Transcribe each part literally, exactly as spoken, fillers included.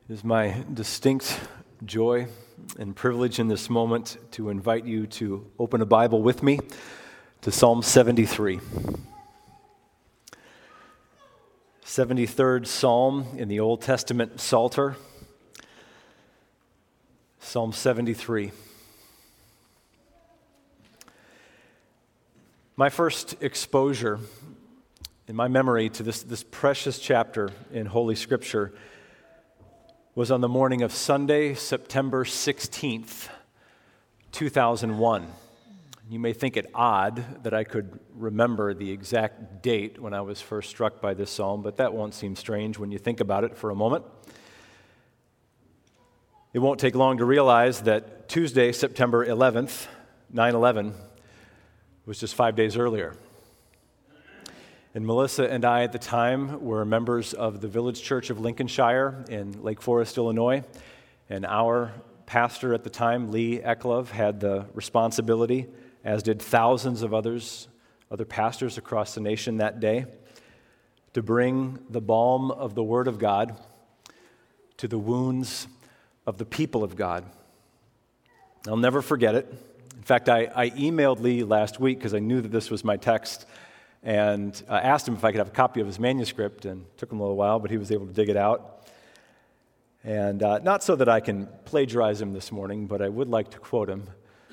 It is my distinct joy and privilege in this moment to invite you to open a Bible with me to Psalm seventy-three. seventy-third Psalm in the Old Testament Psalter. Psalm seventy-three. My first exposure in my memory to this, this precious chapter in Holy Scripture was on the morning of Sunday, September sixteenth, two thousand one. You may think it odd that I could remember the exact date when I was first struck by this psalm, but that won't seem strange when you think about it for a moment. It won't take long to realize that Tuesday, September eleventh, nine eleven, was just five days earlier. And Melissa and I at the time were members of the Village Church of Lincolnshire in Lake Forest, Illinois. And our pastor at the time, Lee Eklov, had the responsibility, as did thousands of others, other pastors across the nation that day, to bring the balm of the Word of God to the wounds of the people of God. I'll never forget it. In fact, I, I emailed Lee last week because I knew that this was my text, and uh, asked him if I could have a copy of his manuscript, and it took him a little while, but he was able to dig it out. And uh, not so that I can plagiarize him this morning, but I would like to quote him.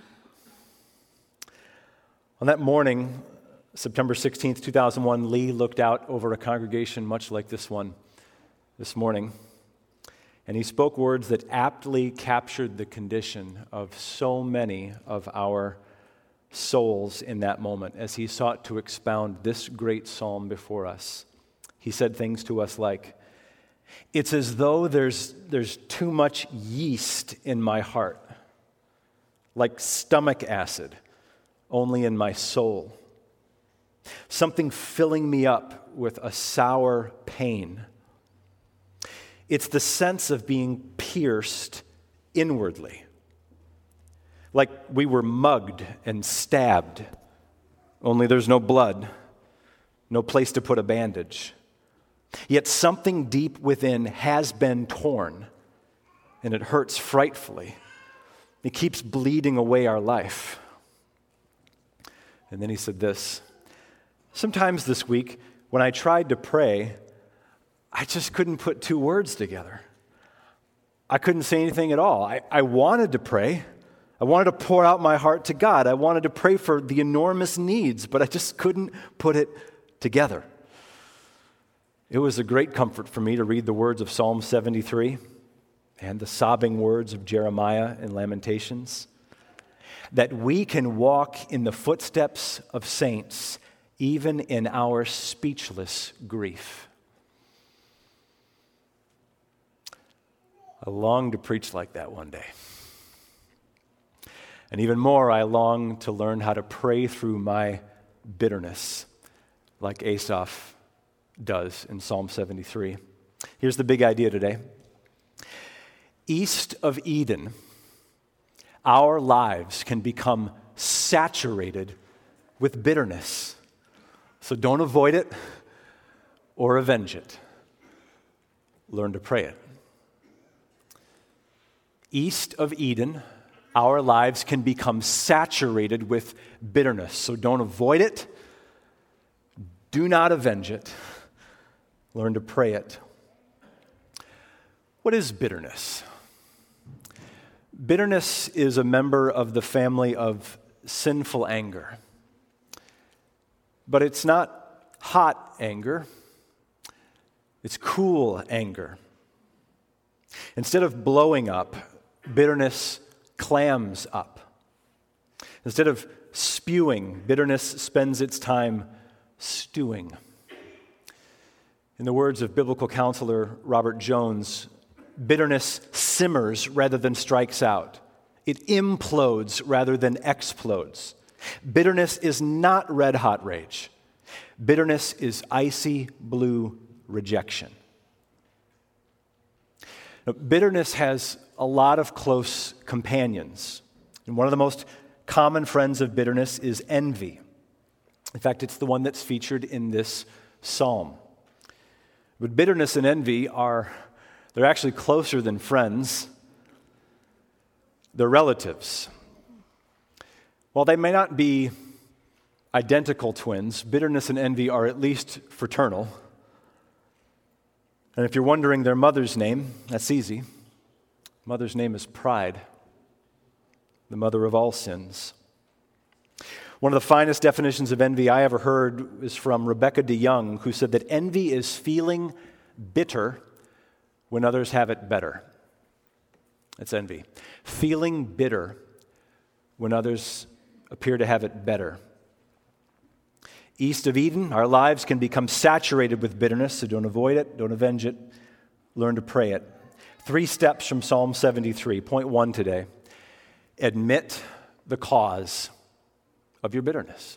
On that morning, September sixteenth, two thousand one, Lee looked out over a congregation much like this one this morning, and he spoke words that aptly captured the condition of so many of our souls in that moment as he sought to expound this great psalm before us. He said things to us like, "It's as though there's, there's too much yeast in my heart, like stomach acid, only in my soul. Something filling me up with a sour pain. It's the sense of being pierced inwardly, like we were mugged and stabbed, only there's no blood, no place to put a bandage. Yet something deep within has been torn, and it hurts frightfully. It keeps bleeding away our life." And then he said this, "Sometimes this week, when I tried to pray, I just couldn't put two words together. I couldn't say anything at all. I, I wanted to pray. I wanted to pour out my heart to God. I wanted to pray for the enormous needs, but I just couldn't put it together." It was a great comfort for me to read the words of Psalm seventy-three and the sobbing words of Jeremiah in Lamentations, that we can walk in the footsteps of saints even in our speechless grief. I long to preach like that one day. And even more, I long to learn how to pray through my bitterness like Asaph does in Psalm seventy-three. Here's the big idea today. East of Eden, our lives can become saturated with bitterness. So don't avoid it or avenge it. Learn to pray it. East of Eden, our lives can become saturated with bitterness. So don't avoid it. Do not avenge it. Learn to pray it. What is bitterness? Bitterness is a member of the family of sinful anger. But it's not hot anger. It's cool anger. Instead of blowing up, bitterness clams up. Instead of spewing, bitterness spends its time stewing. In the words of biblical counselor Robert Jones, bitterness simmers rather than strikes out. It implodes rather than explodes. Bitterness is not red-hot rage. Bitterness is icy blue rejection. Now, bitterness has a lot of close companions. And one of the most common friends of bitterness is envy. In fact, it's the one that's featured in this psalm. But bitterness and envy are They're actually closer than friends. They're relatives. While they may not be identical twins, bitterness and envy are at least fraternal. And if you're wondering their mother's name, that's easy. Mother's name is pride, the mother of all sins. One of the finest definitions of envy I ever heard is from Rebecca DeYoung, who said that envy is feeling bitter when others have it better. That's envy. Feeling bitter when others appear to have it better. East of Eden, our lives can become saturated with bitterness, so don't avoid it, don't avenge it, learn to pray it. Three steps from Psalm seventy-three. Point one today. Admit the cause of your bitterness.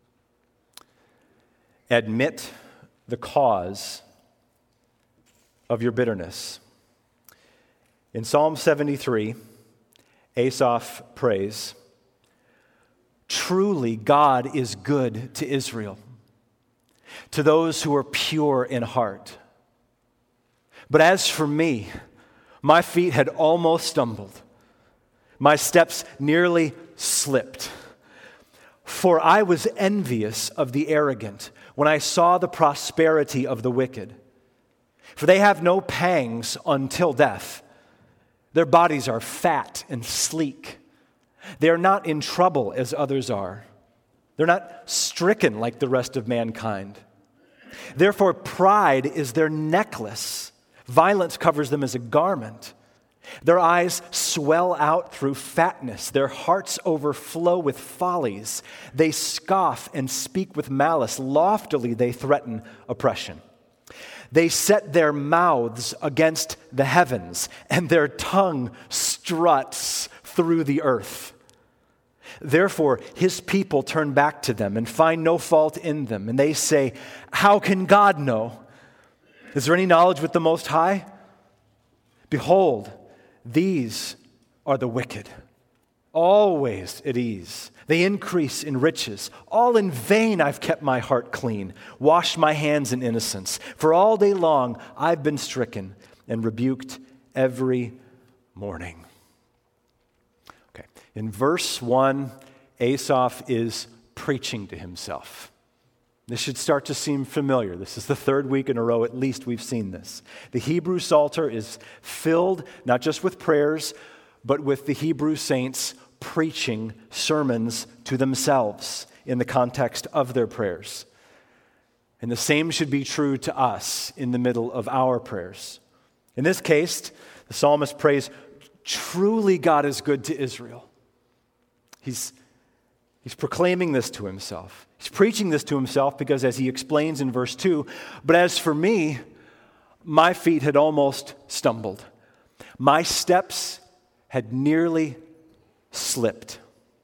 Admit the cause of your bitterness. In Psalm seventy-three, Asaph prays, "Truly God is good to Israel, to those who are pure in heart. But as for me, my feet had almost stumbled. My steps nearly slipped. For I was envious of the arrogant when I saw the prosperity of the wicked. For they have no pangs until death. Their bodies are fat and sleek. They are not in trouble as others are. They're not stricken like the rest of mankind. Therefore, pride is their necklace. Violence covers them as a garment. Their eyes swell out through fatness. Their hearts overflow with follies. They scoff and speak with malice. Loftily they threaten oppression. They set their mouths against the heavens, and their tongue struts through the earth. Therefore, his people turn back to them and find no fault in them. And they say, 'How can God know? Is there any knowledge with the Most High?' Behold, these are the wicked, always at ease. They increase in riches. All in vain I've kept my heart clean, washed my hands in innocence. For all day long I've been stricken and rebuked every morning." Okay, in verse one, Asaph is preaching to himself. This should start to seem familiar. This is the third week in a row, at least, we've seen this. The Hebrew Psalter is filled not just with prayers, but with the Hebrew saints preaching sermons to themselves in the context of their prayers. And the same should be true to us in the middle of our prayers. In this case, the psalmist prays, "Truly God is good to Israel." He's, he's proclaiming this to himself. He's preaching this to himself because, as he explains in verse two, "But as for me, my feet had almost stumbled. My steps had nearly slipped.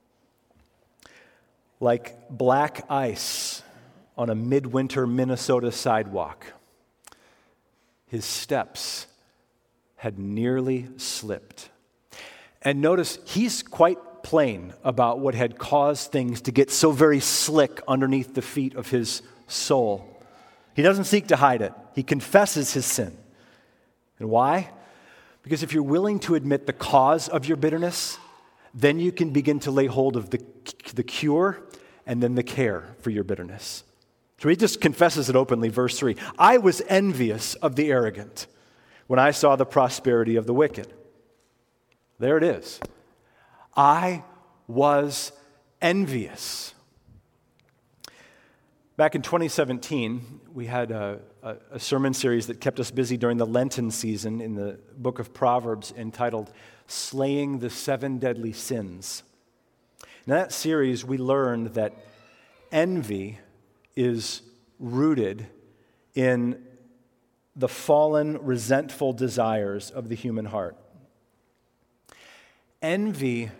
Like black ice on a midwinter Minnesota sidewalk, his steps had nearly slipped." And notice, he's quite plain about what had caused things to get so very slick underneath the feet of his soul. He doesn't seek to hide it. He confesses his sin. And why? Because if you're willing to admit the cause of your bitterness, then you can begin to lay hold of the, the cure and then the care for your bitterness. So he just confesses it openly, verse three. "I was envious of the arrogant when I saw the prosperity of the wicked." There it is. I was envious. Back in twenty seventeen, we had a, a, a sermon series that kept us busy during the Lenten season in the book of Proverbs entitled "Slaying the Seven Deadly Sins." In that series, we learned that envy is rooted in the fallen, resentful desires of the human heart. Envy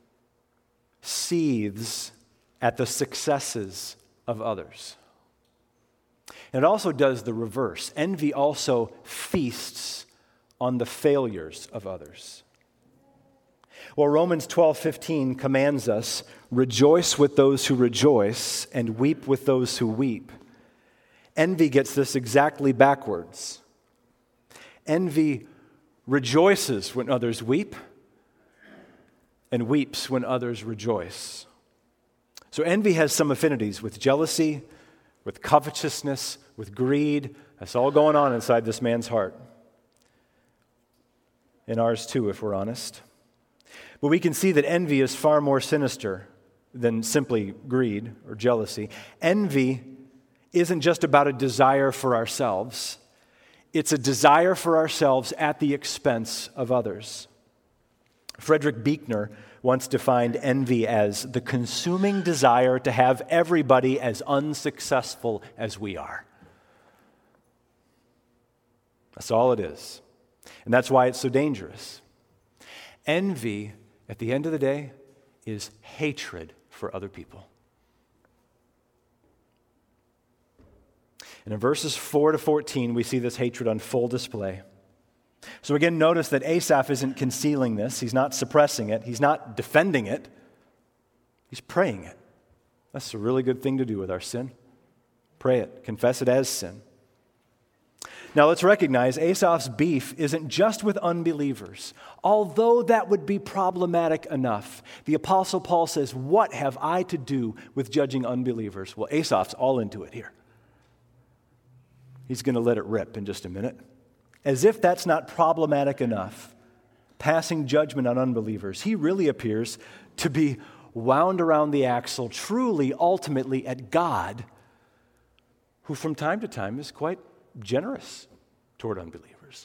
seethes at the successes of others. And it also does the reverse. Envy also feasts on the failures of others. Well, Romans twelve fifteen commands us, "Rejoice with those who rejoice and weep with those who weep." Envy gets this exactly backwards. Envy rejoices when others weep, and weeps when others rejoice. So envy has some affinities with jealousy, with covetousness, with greed. That's all going on inside this man's heart. And ours too, if we're honest. But we can see that envy is far more sinister than simply greed or jealousy. Envy isn't just about a desire for ourselves. It's a desire for ourselves at the expense of others. Frederick Buechner once defined envy as the consuming desire to have everybody as unsuccessful as we are. That's all it is. And that's why it's so dangerous. Envy, at the end of the day, is hatred for other people. And in verses four to fourteen, we see this hatred on full display. So again, notice that Asaph isn't concealing this. He's not suppressing it. He's not defending it. He's praying it. That's a really good thing to do with our sin. Pray it. Confess it as sin. Now let's recognize Asaph's beef isn't just with unbelievers. Although that would be problematic enough, the Apostle Paul says, what have I to do with judging unbelievers? Well, Asaph's all into it here. He's going to let it rip in just a minute. As if that's not problematic enough, passing judgment on unbelievers, he really appears to be wound around the axle, truly, ultimately, at God, who from time to time is quite generous toward unbelievers.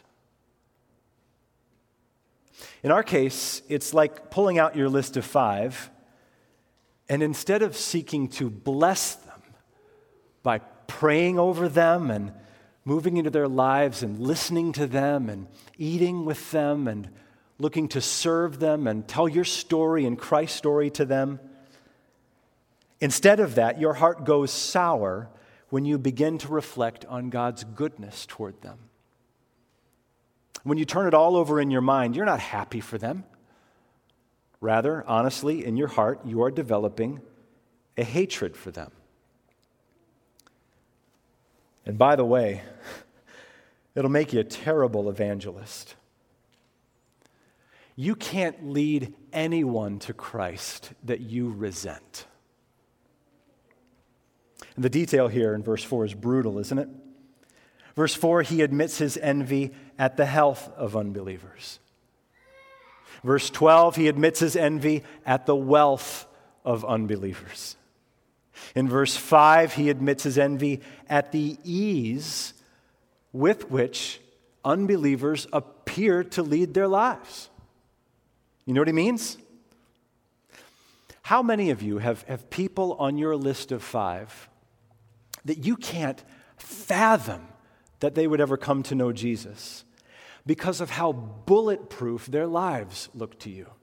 In our case, it's like pulling out your list of five, and instead of seeking to bless them by praying over them and moving into their lives and listening to them and eating with them and looking to serve them and tell your story and Christ's story to them, instead of that, your heart goes sour when you begin to reflect on God's goodness toward them. When you turn it all over in your mind, you're not happy for them. Rather, honestly, in your heart, you are developing a hatred for them. And by the way, it'll make you a terrible evangelist. You can't lead anyone to Christ that you resent. And the detail here in verse four is brutal, isn't it? Verse four, he admits his envy at the health of unbelievers. Verse twelve, he admits his envy at the wealth of unbelievers. In verse five, he admits his envy at the ease with which unbelievers appear to lead their lives. You know what he means? How many of you have, have people on your list of five that you can't fathom that they would ever come to know Jesus because of how bulletproof their lives look to you?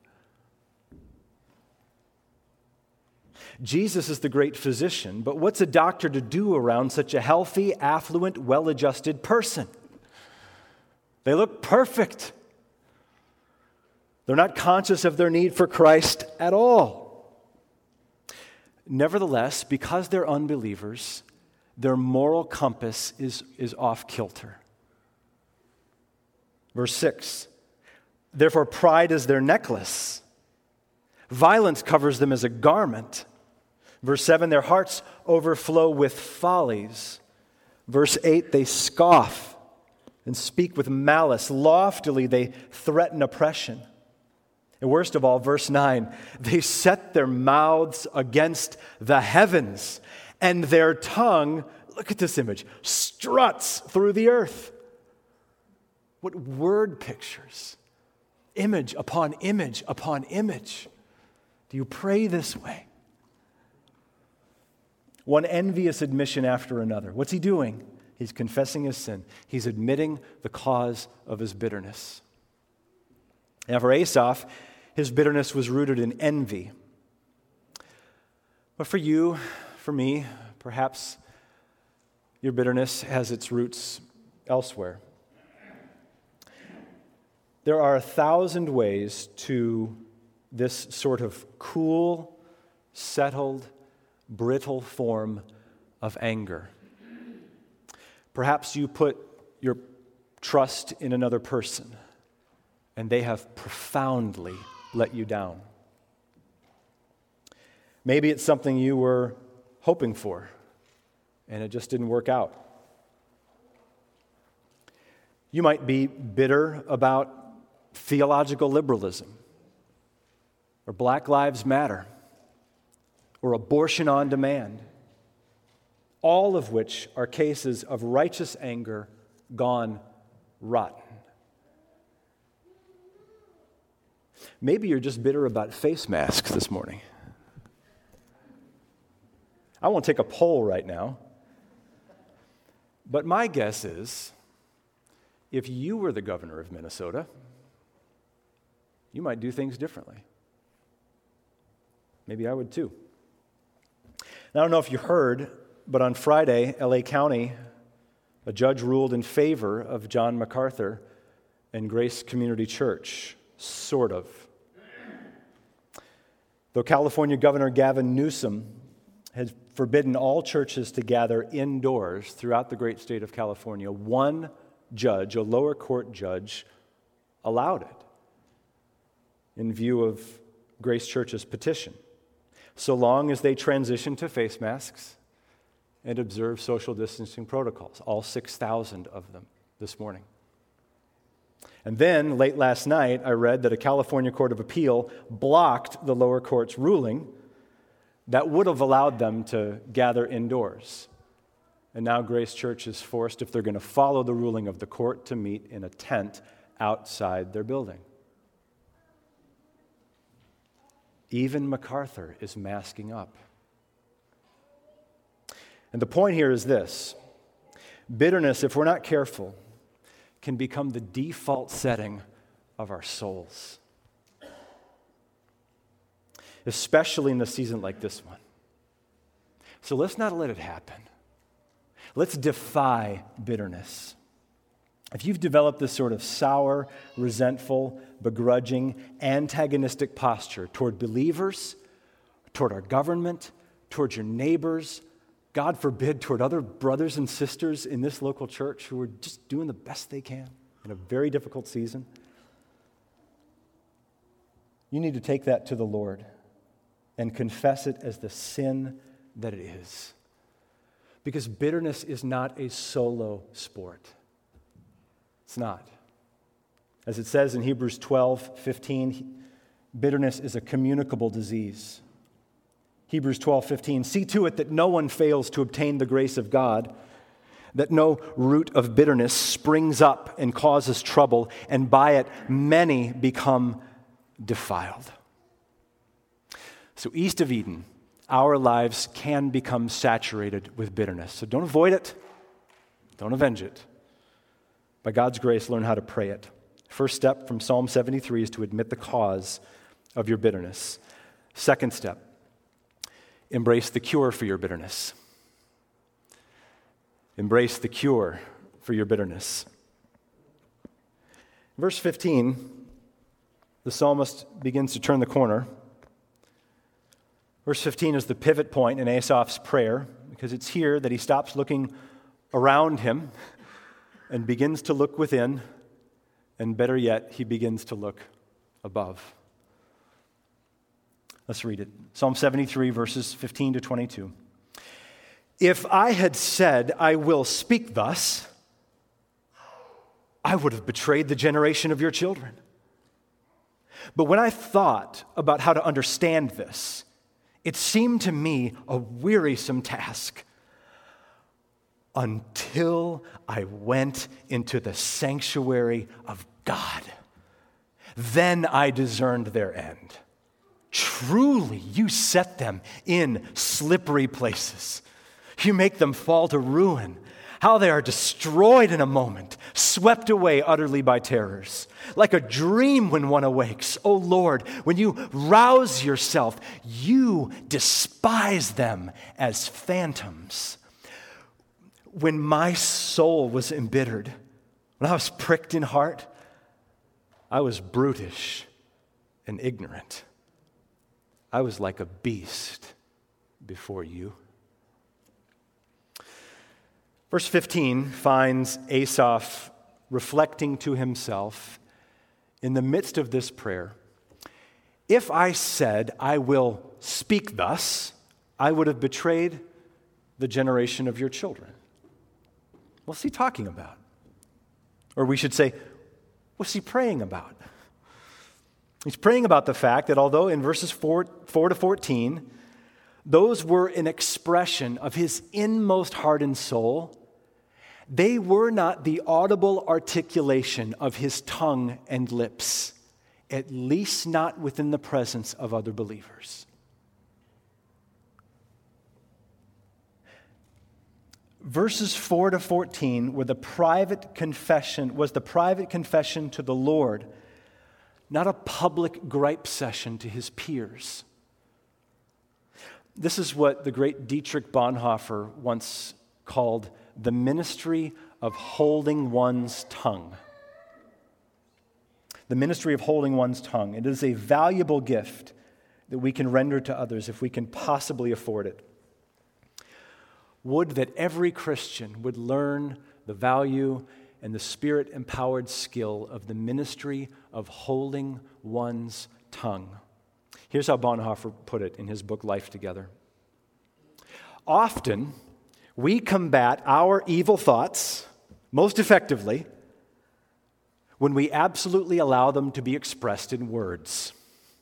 Jesus is the great physician, but what's a doctor to do around such a healthy, affluent, well-adjusted person? They look perfect. They're not conscious of their need for Christ at all. Nevertheless, because they're unbelievers, their moral compass is, is off kilter. Verse six, therefore pride is their necklace. Violence covers them as a garment. Verse seven, their hearts overflow with follies. Verse eight, they scoff and speak with malice. Loftily, they threaten oppression. And worst of all, verse nine, they set their mouths against the heavens, and their tongue, look at this image, struts through the earth. What word pictures. Image upon image upon image. Do you pray this way? One envious admission after another. What's he doing? He's confessing his sin. He's admitting the cause of his bitterness. Now for Asaph, his bitterness was rooted in envy. But for you, for me, perhaps your bitterness has its roots elsewhere. There are a thousand ways to this sort of cool, settled, brittle form of anger. Perhaps you put your trust in another person, and they have profoundly let you down. Maybe it's something you were hoping for, and it just didn't work out. You might be bitter about theological liberalism, or Black Lives Matter, or abortion on demand, all of which are cases of righteous anger gone rotten. Maybe you're just bitter about face masks this morning. I won't take a poll right now, but my guess is if you were the governor of Minnesota, you might do things differently. Maybe I would too. I don't know if you heard, but on Friday, L A County, a judge ruled in favor of John MacArthur and Grace Community Church, sort of. Though California Governor Gavin Newsom has forbidden all churches to gather indoors throughout the great state of California, one judge, a lower court judge, allowed it in view of Grace Church's petition, so long as they transition to face masks and observe social distancing protocols, all six thousand of them this morning. And then, late last night, I read that a California Court of Appeal blocked the lower court's ruling that would have allowed them to gather indoors. And now Grace Church is forced, if they're going to follow the ruling of the court, to meet in a tent outside their building. Even MacArthur is masking up. And the point here is this: bitterness, if we're not careful, can become the default setting of our souls, especially in a season like this one. So let's not let it happen. Let's defy bitterness. If you've developed this sort of sour, resentful, begrudging, antagonistic posture toward believers, toward our government, toward your neighbors, God forbid, toward other brothers and sisters in this local church who are just doing the best they can in a very difficult season, you need to take that to the Lord and confess it as the sin that it is. Because bitterness is not a solo sport. It's not. As it says in Hebrews twelve fifteen, bitterness is a communicable disease. Hebrews twelve fifteen, see to it that no one fails to obtain the grace of God, that no root of bitterness springs up and causes trouble, and by it many become defiled. So east of Eden, our lives can become saturated with bitterness. So don't avoid it. Don't avenge it. By God's grace, learn how to pray it. First step from Psalm seventy-three is to admit the cause of your bitterness. Second step, embrace the cure for your bitterness. Embrace the cure for your bitterness. Verse fifteen, the psalmist begins to turn the corner. Verse fifteen is the pivot point in Asaph's prayer, because it's here that he stops looking around him and begins to look within, and better yet, he begins to look above. Let's read it. Psalm seventy-three, verses fifteen to twenty-two. If I had said, I will speak thus, I would have betrayed the generation of your children. But when I thought about how to understand this, it seemed to me a wearisome task until I went into the sanctuary of God. Then I discerned their end. Truly, you set them in slippery places. You make them fall to ruin. How they are destroyed in a moment, swept away utterly by terrors. Like a dream when one awakes. O Lord, when you rouse yourself, you despise them as phantoms. When my soul was embittered, when I was pricked in heart, I was brutish and ignorant. I was like a beast before you. Verse fifteen finds Asaph reflecting to himself in the midst of this prayer, if I said, I will speak thus, I would have betrayed the generation of your children. What's he talking about? Or we should say, what's he praying about? He's praying about the fact that although in verses four, four to fourteen, those were an expression of his inmost heart and soul, they were not the audible articulation of his tongue and lips, at least not within the presence of other believers. Verses four to fourteen were the private confession, was the private confession to the Lord, not a public gripe session to his peers. This is what the great Dietrich Bonhoeffer once called the ministry of holding one's tongue. The ministry of holding one's tongue. It is a valuable gift that we can render to others if we can possibly afford it. Would that every Christian would learn the value and the Spirit-empowered skill of the ministry of holding one's tongue. Here's how Bonhoeffer put it in his book, Life Together. Often, we combat our evil thoughts most effectively when we absolutely allow them to be expressed in words.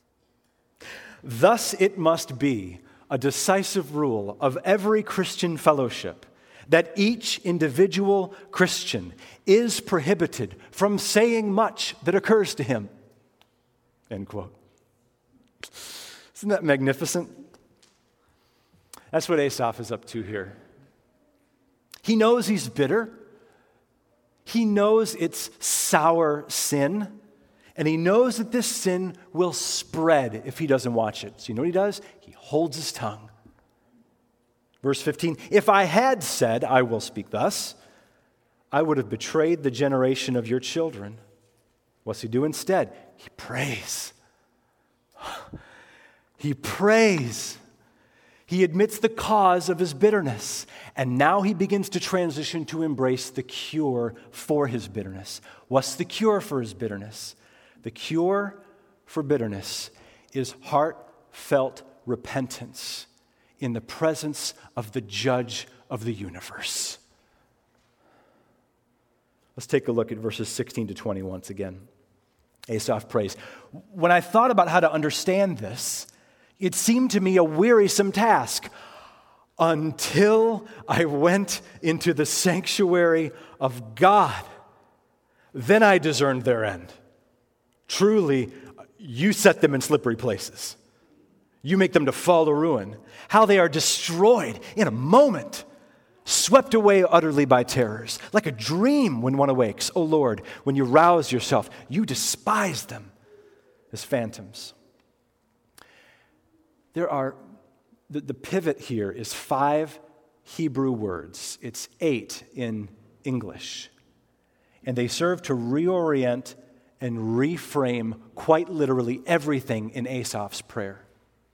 Thus, it must be a decisive rule of every Christian fellowship that each individual Christian is prohibited from saying much that occurs to him. End quote. Isn't that magnificent? That's what Asaph is up to here. He knows he's bitter. He knows it's sour sin. And he knows that this sin will spread if he doesn't watch it. So you know what he does? He holds his tongue. Verse fifteen, if I had said, I will speak thus, I would have betrayed the generation of your children. What's he do instead? He prays. He prays. He admits the cause of his bitterness. And now he begins to transition to embrace the cure for his bitterness. What's the cure for his bitterness? The cure for bitterness is heartfelt repentance in the presence of the judge of the universe. Let's take a look at verses sixteen to twenty once again. Asaph prays, when I thought about how to understand this, it seemed to me a wearisome task until I went into the sanctuary of God. Then I discerned their end. Truly, you set them in slippery places. You make them to fall to ruin. How they are destroyed in a moment, swept away utterly by terrors, like a dream when one awakes. O Lord, when you rouse yourself, you despise them as phantoms. There are, the, the pivot here is five Hebrew words. It's eight in English. And they serve to reorient and reframe quite literally everything in Asaph's prayer.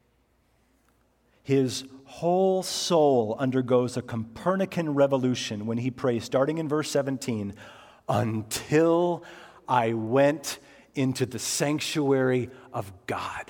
His whole soul undergoes a Copernican revolution when he prays, starting in verse seventeen, until I went into the sanctuary of God.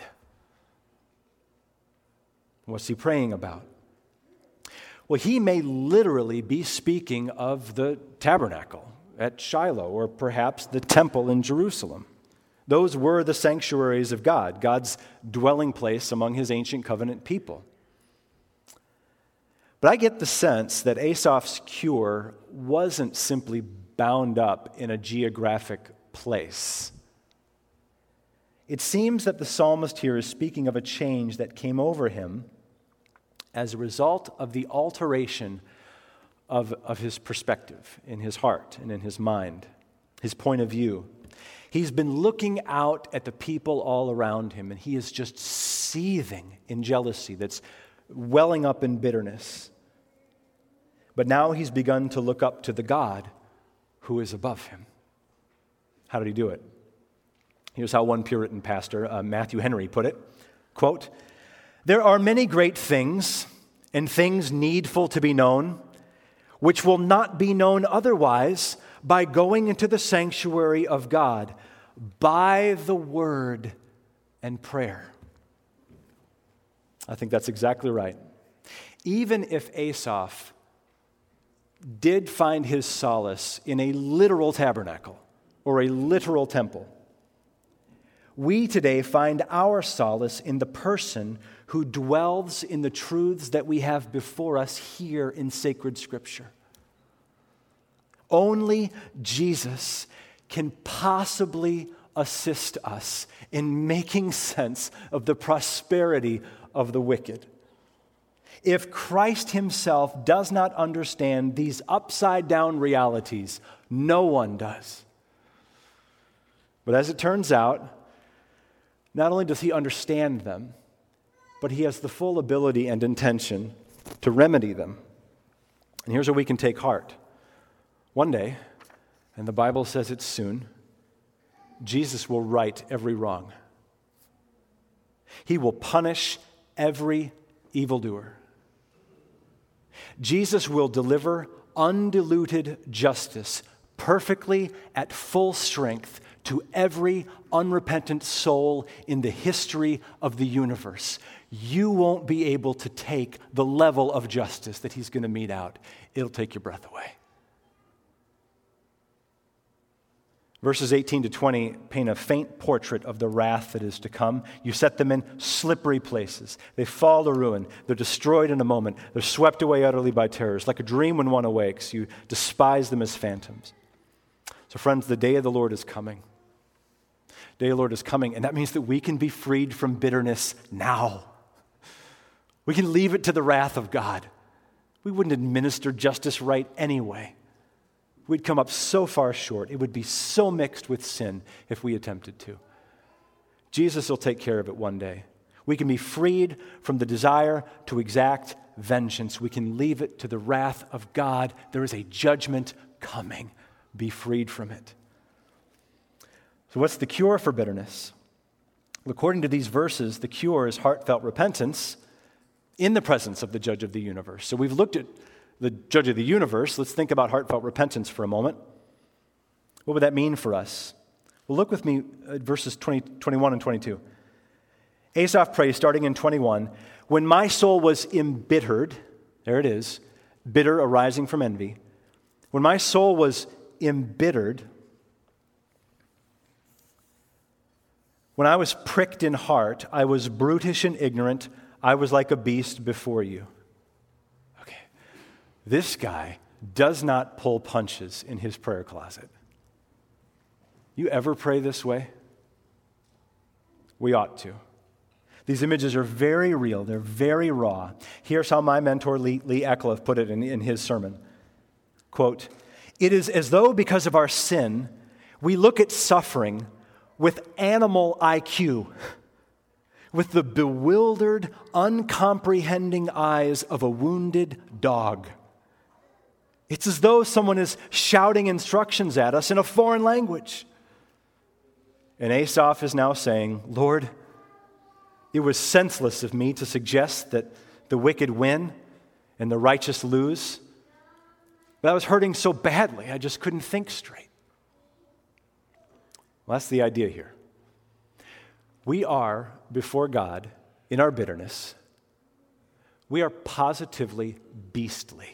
What's he praying about? Well, he may literally be speaking of the tabernacle at Shiloh, or perhaps the temple in Jerusalem. Those were the sanctuaries of God, God's dwelling place among his ancient covenant people. But I get the sense that Asaph's cure wasn't simply bound up in a geographic place. It seems that the psalmist here is speaking of a change that came over him as a result of the alteration of, of his perspective in his heart and in his mind, his point of view. He's been looking out at the people all around him, and he is just seething in jealousy that's welling up in bitterness. But now he's begun to look up to the God who is above him. How did he do it? Here's how one Puritan pastor, uh, Matthew Henry, put it. Quote, there are many great things and things needful to be known, which will not be known otherwise by going into the sanctuary of God, by the word and prayer. I think that's exactly right. Even if Asaph did find his solace in a literal tabernacle or a literal temple, we today find our solace in the person who dwells in the truths that we have before us here in sacred Scripture. Only Jesus can possibly assist us in making sense of the prosperity of the wicked. If Christ himself does not understand these upside-down realities, no one does. But as it turns out, not only does he understand them, but he has the full ability and intention to remedy them. And here's where we can take heart. One day, and the Bible says it's soon, Jesus will right every wrong. He will punish every evildoer. Jesus will deliver undiluted justice perfectly at full strength to every unrepentant soul in the history of the universe. You won't be able to take the level of justice that he's going to mete out. It'll take your breath away. Verses eighteen to twenty paint a faint portrait of the wrath that is to come. You set them in slippery places. They fall to ruin. They're destroyed in a moment. They're swept away utterly by terrors. Like a dream when one awakes, you despise them as phantoms. So friends, the day of the Lord is coming. The day of the Lord is coming, and that means that we can be freed from bitterness now. We can leave it to the wrath of God. We wouldn't administer justice right anyway. We'd come up so far short. It would be so mixed with sin if we attempted to. Jesus will take care of it one day. We can be freed from the desire to exact vengeance. We can leave it to the wrath of God. There is a judgment coming. Be freed from it. So what's the cure for bitterness? Well, according to these verses, the cure is heartfelt repentance in the presence of the judge of the universe. So we've looked at the judge of the universe. Let's think about heartfelt repentance for a moment. What would that mean for us? Well, look with me at verses twenty, twenty-one and twenty-two. Asaph prays, starting in twenty-one, when my soul was embittered, there it is, bitter arising from envy. When my soul was embittered, when I was pricked in heart, I was brutish and ignorant, I was like a beast before you. This guy does not pull punches in his prayer closet. You ever pray this way? We ought to. These images are very real. They're very raw. Here's how my mentor, Lee, Lee Eckloff, put it in, in his sermon. Quote, it is as though because of our sin, we look at suffering with animal I Q, with the bewildered, uncomprehending eyes of a wounded dog. It's as though someone is shouting instructions at us in a foreign language. And Asaph is now saying, Lord, it was senseless of me to suggest that the wicked win and the righteous lose. But I was hurting so badly, I just couldn't think straight. Well, that's the idea here. We are, before God, in our bitterness, we are positively beastly.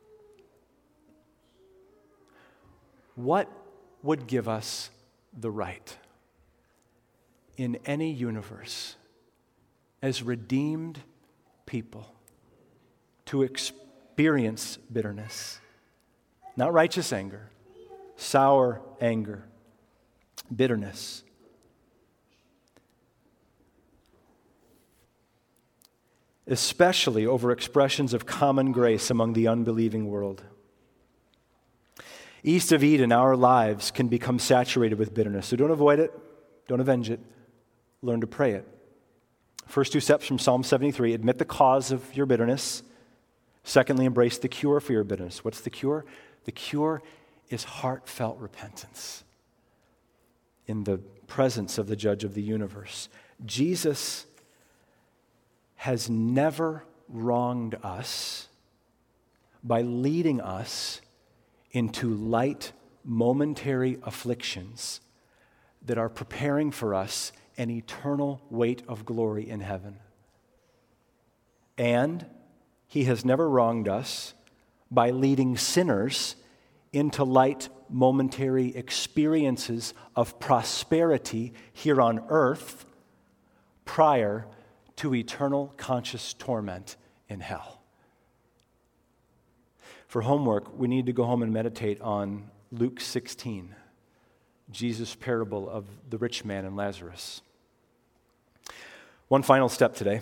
What would give us the right in any universe as redeemed people to experience bitterness? Not righteous anger, sour anger, bitterness. Especially over expressions of common grace among the unbelieving world. East of Eden, our lives can become saturated with bitterness. So don't avoid it. Don't avenge it. Learn to pray it. First two steps from Psalm seventy-three, admit the cause of your bitterness. Secondly, embrace the cure for your bitterness. What's the cure? The cure is heartfelt repentance in the presence of the judge of the universe. Jesus has never wronged us by leading us into light, momentary afflictions that are preparing for us an eternal weight of glory in heaven. And he has never wronged us by leading sinners into light momentary experiences of prosperity here on earth prior to eternal conscious torment in hell. For homework, we need to go home and meditate on Luke sixteen, Jesus' parable of the rich man and Lazarus. One final step today.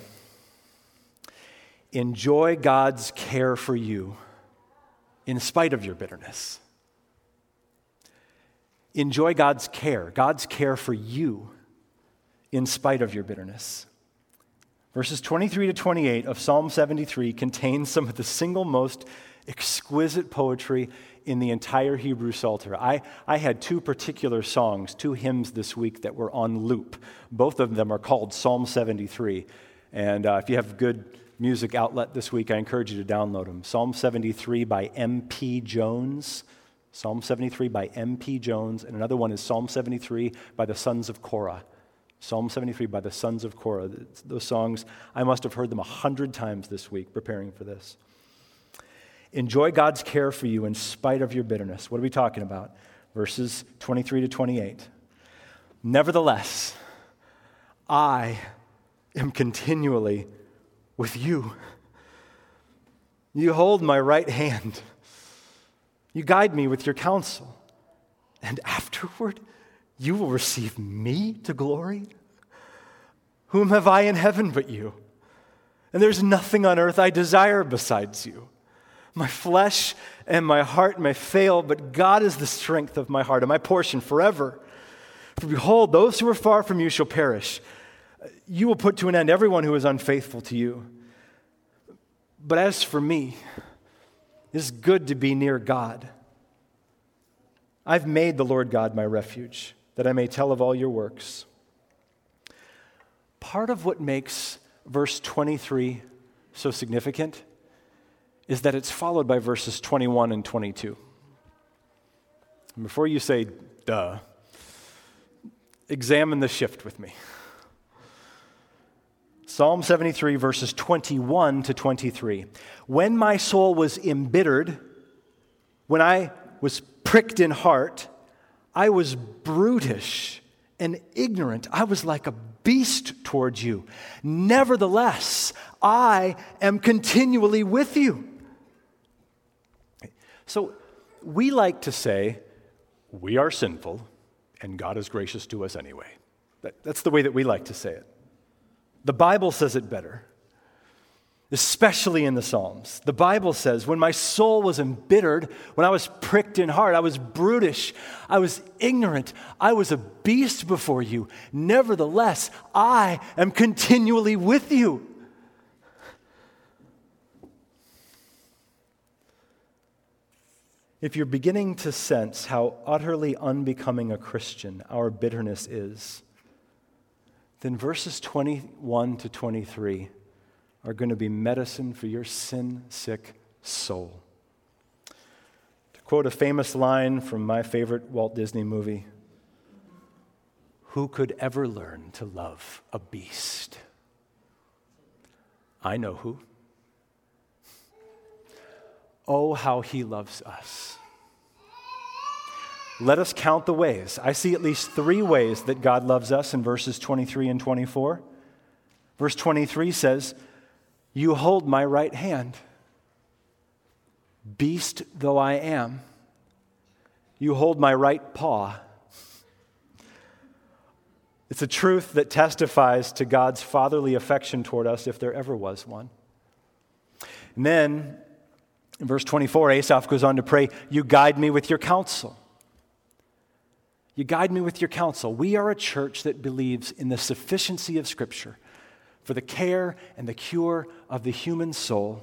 Enjoy God's care for you in spite of your bitterness. Enjoy God's care, God's care for you in spite of your bitterness. Verses twenty-three to twenty-eight of Psalm seventy-three contain some of the single most exquisite poetry in the entire Hebrew Psalter. I, I had two particular songs, two hymns this week that were on loop. Both of them are called Psalm seventy-three. And uh, if you have a good music outlet this week, I encourage you to download them. Psalm seventy-three by M P Jones. Psalm seventy-three by M P Jones. And another one is Psalm seventy-three by the Sons of Korah. Psalm seventy-three by the Sons of Korah. Those songs, I must have heard them a hundred times this week preparing for this. Enjoy God's care for you in spite of your bitterness. What are we talking about? Verses twenty-three to twenty-eight. Nevertheless, I am continually with you. You hold my right hand. You guide me with your counsel. And afterward, you will receive me to glory? Whom have I in heaven but you? And there's nothing on earth I desire besides you. My flesh and my heart may fail, but God is the strength of my heart and my portion forever. For behold, those who are far from you shall perish. You will put to an end everyone who is unfaithful to you. But as for me, it is good to be near God. I've made the Lord God my refuge, that I may tell of all your works. Part of what makes verse twenty-three so significant is that it's followed by verses twenty-one and twenty-two. And before you say, duh, examine the shift with me. Psalm seventy-three, verses twenty-one to twenty-three. When my soul was embittered, when I was pricked in heart, I was brutish and ignorant. I was like a beast towards you. Nevertheless, I am continually with you. So we like to say, we are sinful, and God is gracious to us anyway. That, that's the way that we like to say it. The Bible says it better, especially in the Psalms. The Bible says, when my soul was embittered, when I was pricked in heart, I was brutish, I was ignorant, I was a beast before you. Nevertheless, I am continually with you. If you're beginning to sense how utterly unbecoming a Christian our bitterness is, then verses twenty-one to twenty-three are going to be medicine for your sin-sick soul. To quote a famous line from my favorite Walt Disney movie, who could ever learn to love a beast? I know who. Oh, how he loves us. Let us count the ways. I see at least three ways that God loves us in verses twenty-three and twenty-four. Verse twenty-three says, you hold my right hand. Beast though I am, you hold my right paw. It's a truth that testifies to God's fatherly affection toward us, if there ever was one. And then, in verse twenty-four, Asaph goes on to pray, you guide me with your counsel. You guide me with your counsel. We are a church that believes in the sufficiency of Scripture for the care and the cure of the human soul.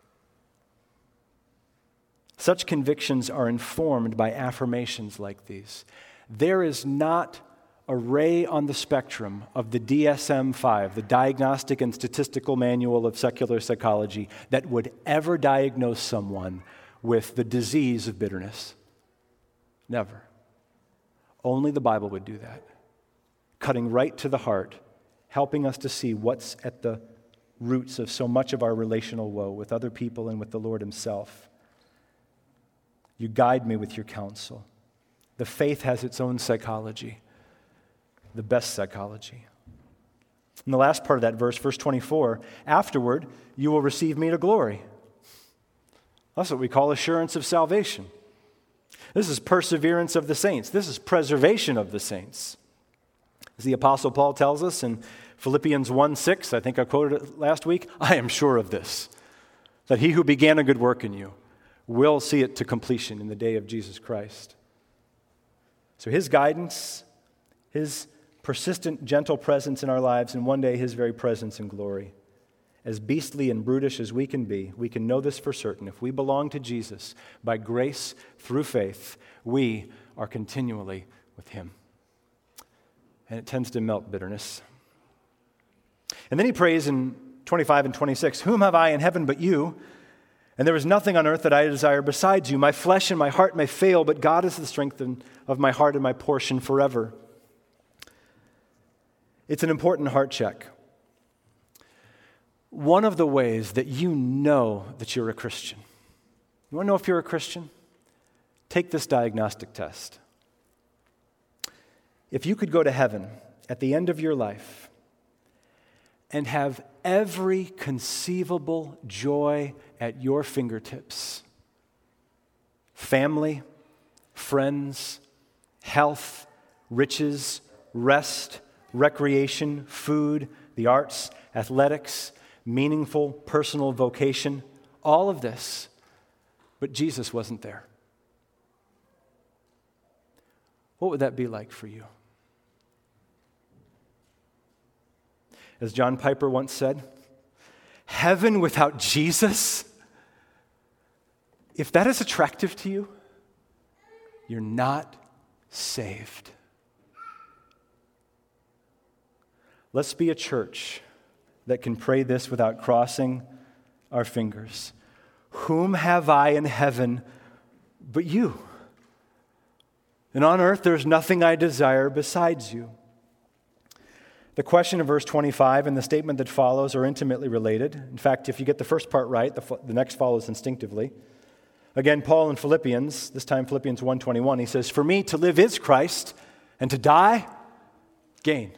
Such convictions are informed by affirmations like these. There is not a ray on the spectrum of the D S M five, the Diagnostic and Statistical Manual of Secular Psychology, that would ever diagnose someone with the disease of bitterness. Never. Only the Bible would do that. cutting right to the heart, helping us to see what's at the roots of so much of our relational woe with other people and with the Lord himself. You guide me with your counsel. The faith has its own psychology, the best psychology. In the last part of that verse, verse twenty-four, afterward, you will receive me to glory. That's what we call assurance of salvation. This is perseverance of the saints. This is preservation of the saints. As the Apostle Paul tells us in Philippians one six, I think I quoted it last week, I am sure of this, that he who began a good work in you will see it to completion in the day of Jesus Christ. So his guidance, his persistent, gentle presence in our lives, and one day his very presence in glory. As beastly and brutish as we can be, we can know this for certain. If we belong to Jesus, by grace, through faith, we are continually with him. And it tends to melt bitterness. And then he prays in twenty-five and twenty-six, whom have I in heaven but you? And there is nothing on earth that I desire besides you. My flesh and my heart may fail, but God is the strength of my heart and my portion forever. It's an important heart check. One of the ways that you know that you're a Christian, you want to know if you're a Christian? Take this diagnostic test. If you could go to heaven at the end of your life and have every conceivable joy at your fingertips, family, friends, health, riches, rest, recreation, food, the arts, athletics, meaningful personal vocation, all of this, but Jesus wasn't there. What would that be like for you? As John Piper once said, heaven without Jesus? If that is attractive to you, you're not saved. Let's be a church that can pray this without crossing our fingers. Whom have I in heaven but you? And on earth there's nothing I desire besides you. The question of verse twenty-five and the statement that follows are intimately related. In fact, if you get the first part right, the, the next follows instinctively. Again, Paul in Philippians, this time Philippians one twenty-one, he says, for me to live is Christ, and to die, gain.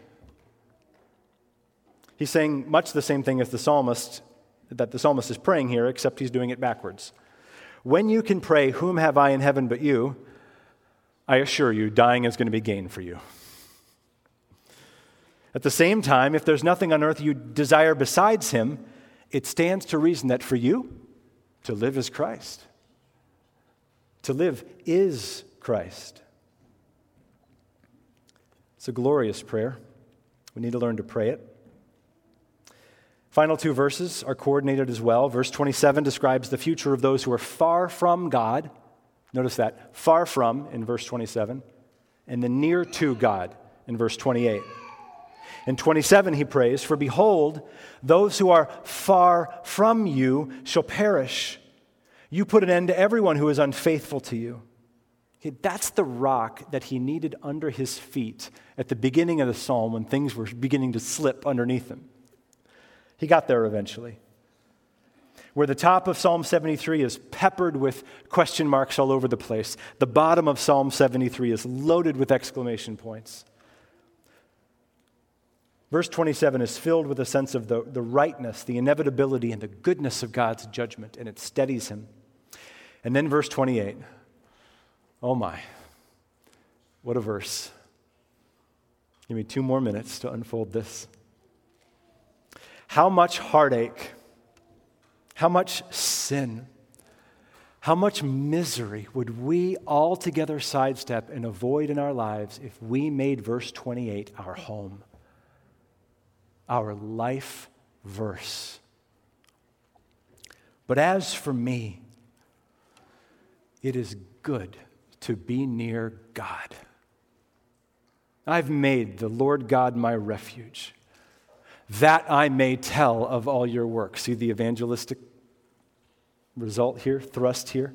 He's saying much the same thing as the psalmist, that the psalmist is praying here, except he's doing it backwards. When you can pray, whom have I in heaven but you, I assure you, dying is going to be gain for you. At the same time, if there's nothing on earth you desire besides him, it stands to reason that for you, to live is Christ. To live is Christ. It's a glorious prayer. We need to learn to pray it. Final two verses are coordinated as well. Verse twenty-seven describes the future of those who are far from God. Notice that, far from in verse twenty-seven, and the near to God in verse twenty-eight. In twenty-seven he prays, for behold, those who are far from you shall perish. You put an end to everyone who is unfaithful to you. Okay, that's the rock that he needed under his feet at the beginning of the psalm when things were beginning to slip underneath him. He got there eventually. Where the top of Psalm seventy-three is peppered with question marks all over the place, the bottom of Psalm seventy-three is loaded with exclamation points. Verse twenty-seven is filled with a sense of the, the rightness, the inevitability, and the goodness of God's judgment, and it steadies him. And then verse twenty-eight. Oh my, what a verse. Give me two more minutes to unfold this. How much heartache, how much sin, how much misery would we altogether sidestep and avoid in our lives if we made verse twenty-eight our home, our life verse? But as for me, it is good to be near God. I've made the Lord God my refuge, that I may tell of all your work. See the evangelistic result here, thrust here?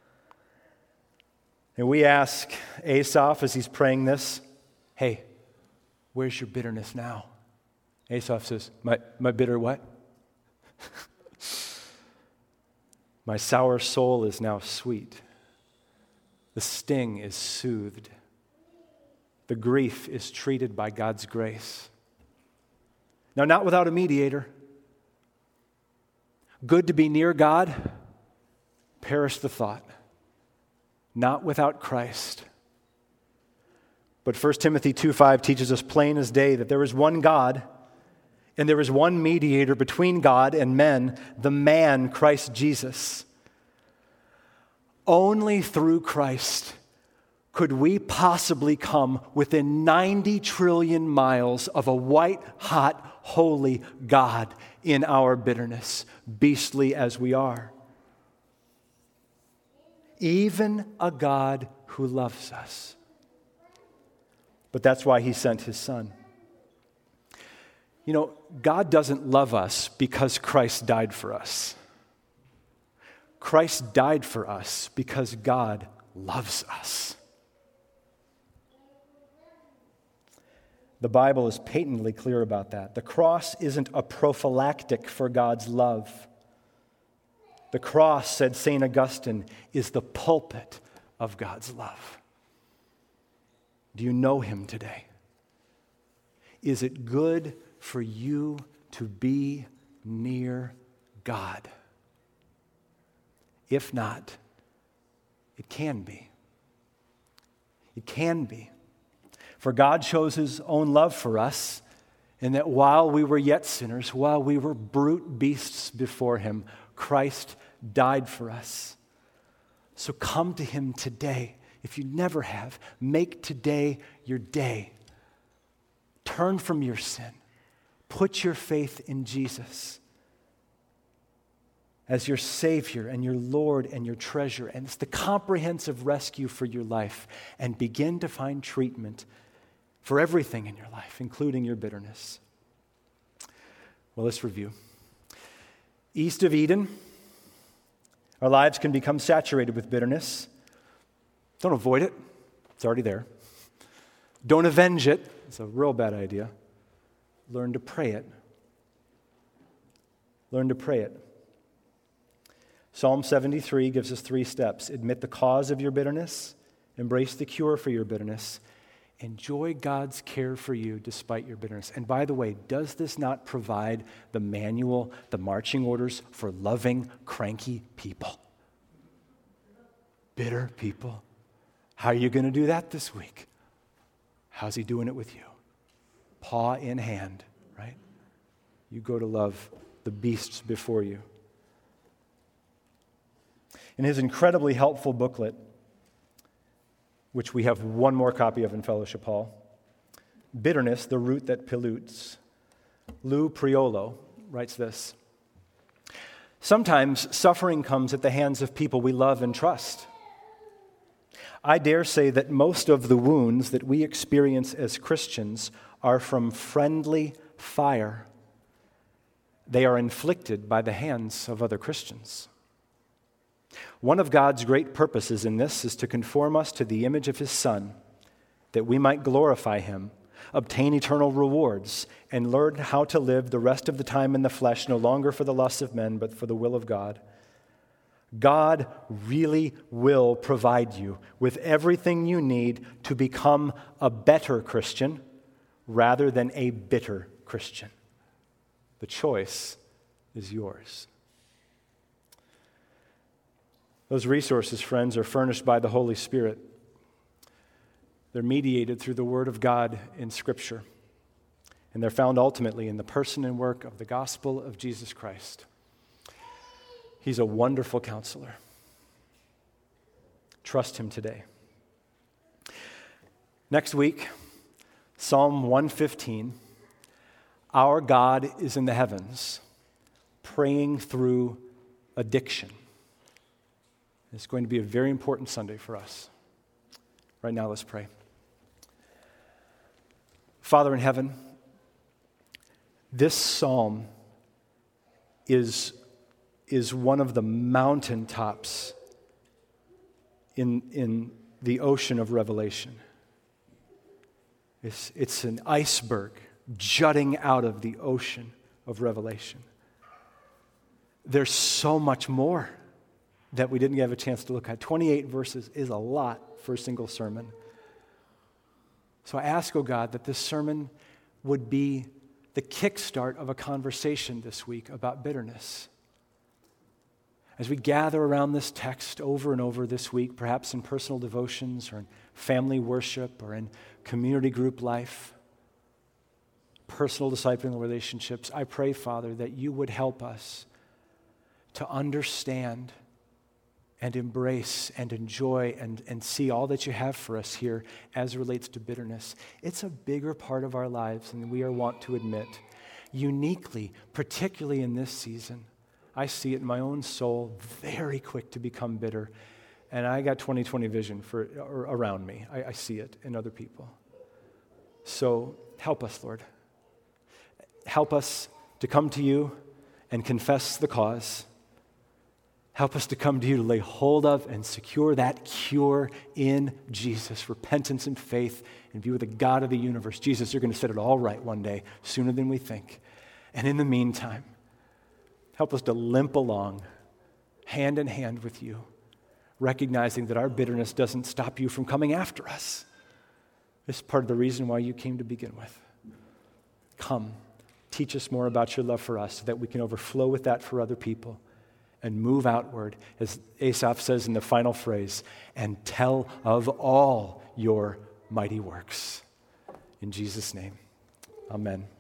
And we ask Asaph as he's praying this, hey, where's your bitterness now? Asaph says, my, my bitter what? My sour soul is now sweet. The sting is soothed. The grief is treated by God's grace. Now, not without a mediator. Good to be near God, perish the thought. Not without Christ. But First Timothy two five teaches us plain as day that there is one God, and there is one mediator between God and men, the man, Christ Jesus. Only through Christ could we possibly come within ninety trillion miles of a white-hot, holy God in our bitterness, beastly as we are. Even a God who loves us. But that's why he sent his Son. You know, God doesn't love us because Christ died for us. Christ died for us because God loves us. The Bible is patently clear about that. The cross isn't a prophylactic for God's love. The cross, said Saint Augustine, is the pulpit of God's love. Do you know him today? Is it good for you to be near God? If not, it can be. It can be. For God shows his own love for us, in that while we were yet sinners, while we were brute beasts before him, Christ died for us. So come to him today. If you never have, make today your day. Turn from your sin. Put your faith in Jesus as your Savior and your Lord and your treasure. And it's the comprehensive rescue for your life. And begin to find treatment for everything in your life, including your bitterness. Well, let's review. East of Eden, our lives can become saturated with bitterness. Don't avoid it. It's already there. Don't avenge it. It's a real bad idea. Learn to pray it. Learn to pray it. Psalm seventy-three gives us three steps. Admit the cause of your bitterness. Embrace the cure for your bitterness. Enjoy God's care for you despite your bitterness. And by the way, does this not provide the manual, the marching orders for loving, cranky people? Bitter people. How are you going to do that this week? How's he doing it with you? Paw in hand, right? You go to love the beasts before you. In his incredibly helpful booklet, which we have one more copy of in Fellowship Hall, Bitterness, the Root That Pollutes, Lou Priolo writes this: sometimes suffering comes at the hands of people we love and trust. I dare say that most of the wounds that we experience as Christians are from friendly fire. They are inflicted by the hands of other Christians. One of God's great purposes in this is to conform us to the image of his Son, that we might glorify him, obtain eternal rewards, and learn how to live the rest of the time in the flesh, no longer for the lusts of men, but for the will of God. God really will provide you with everything you need to become a better Christian rather than a bitter Christian. The choice is yours. Those resources, friends, are furnished by the Holy Spirit. They're mediated through the Word of God in Scripture. And they're found ultimately in the person and work of the gospel of Jesus Christ. He's a wonderful counselor. Trust him today. Next week, Psalm one fifteen. Our God is in the heavens, praying through addiction. It's going to be a very important Sunday for us. Right now, let's pray. Father in heaven, this psalm is, is one of the mountaintops in, in the ocean of Revelation. It's, it's an iceberg jutting out of the ocean of Revelation. There's so much more that we didn't have a chance to look at. twenty-eight verses is a lot for a single sermon. So I ask, oh God, that this sermon would be the kickstart of a conversation this week about bitterness. As we gather around this text over and over this week, perhaps in personal devotions or in family worship or in community group life, personal discipling relationships, I pray, Father, that you would help us to understand and embrace and enjoy and, and see all that you have for us here as it relates to bitterness. It's a bigger part of our lives than we are wont to admit. Uniquely, particularly in this season, I see it in my own soul, very quick to become bitter. And I got twenty twenty vision for around me. I, I see it in other people. So help us, Lord. Help us to come to you and confess the cause. Help us to come to you to lay hold of and secure that cure in Jesus, repentance and faith in view of the God of the universe. Jesus, you're going to set it all right one day, sooner than we think. And in the meantime, help us to limp along, hand in hand with you, recognizing that our bitterness doesn't stop you from coming after us. This is part of the reason why you came to begin with. Come, teach us more about your love for us so that we can overflow with that for other people and move outward, as Asaph says in the final phrase, and tell of all your mighty works. In Jesus' name, amen.